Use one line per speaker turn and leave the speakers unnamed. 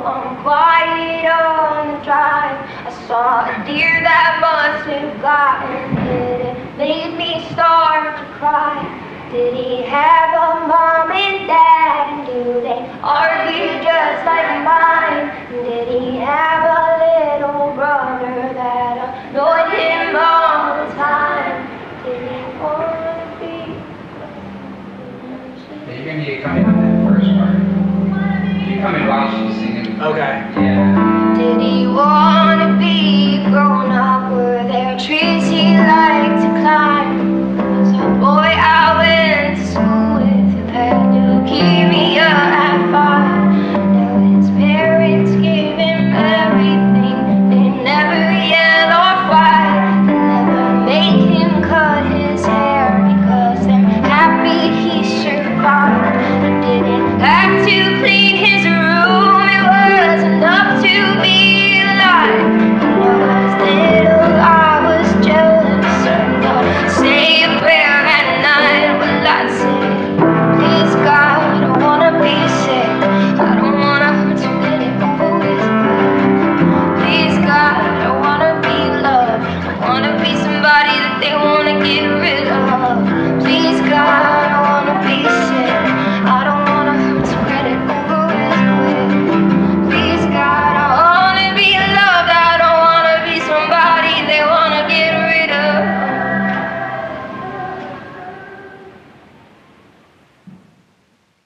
I'm quiet on the drive. I saw a deer that must have gotten hit. It made me start to cry. Did he have a mom and dad? And do they argue just like mine? And did he have a little brother that annoyed him all the time? Did he want to be?
Yeah, you're gonna need to come in on that first part. You come in while she's singing.
Okay.
Yeah.
Did he want to be